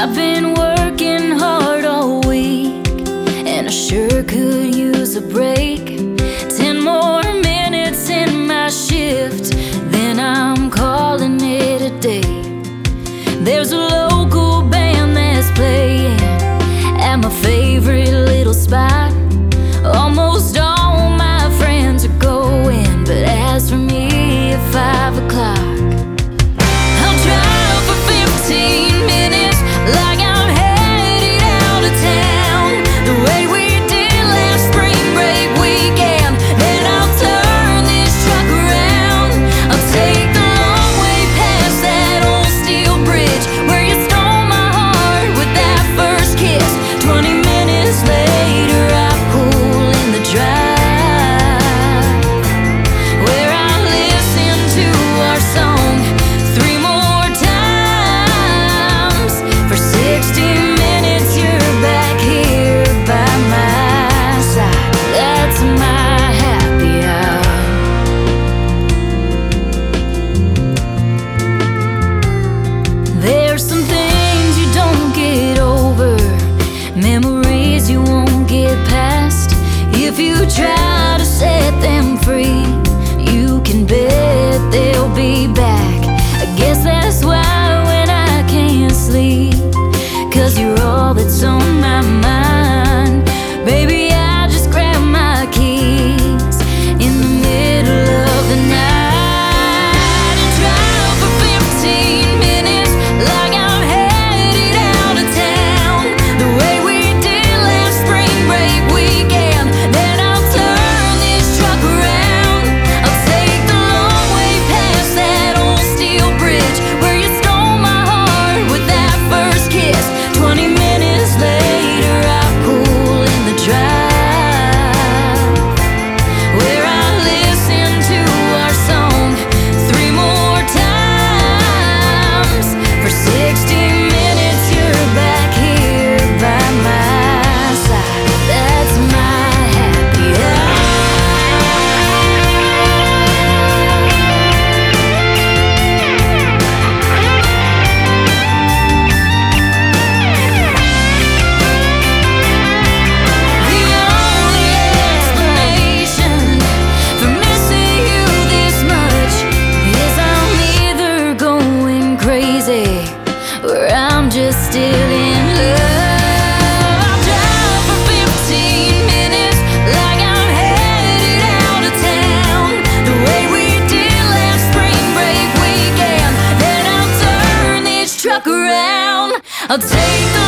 I've been working hard all week, and I sure could use a break. 10 more minutes in my shift, then I'm calling it a day. There's a local band that's playing at my favorite little spot. Almost all my friends are going, but as for me, at 5 o'clock, I'll drive for 15 minutes like I'm headed out of town, the way we did last spring break weekend. Then I'll turn this truck around. I'll take the long way past that old steel bridge where you stole my heart with that first kiss. 20 minutes later, I pull in the drive where I listen to our song 3 more times. For 60 minutes, you're back here by my side. That's my happy hour. There's some things you don't get over, memories you won't get past. If you try to set them free, you can bet they'll be back. I guess that's why when I can't sleep, 'cause you're all that's on my mind. Baby, I just grab my keys in the middle of the night and drive for 15 minutes like I'm headed out of town, the way we did last spring break weekend. Then I'll turn this truck around. I'll take the long way past that old steel bridge where you stole my heart with that first kiss. 20 minutes later, I pull in the drive where I listen to our song 3 more times. For 60 minutes, you're back here by my side. That's my happy hour. The only explanation for missing you this much is I'm either going crazy or I'm just still in love. I'll drive for 15 minutes like I'm headed out of town, the way we did last spring break weekend. Then I'll turn this truck around. I'll take the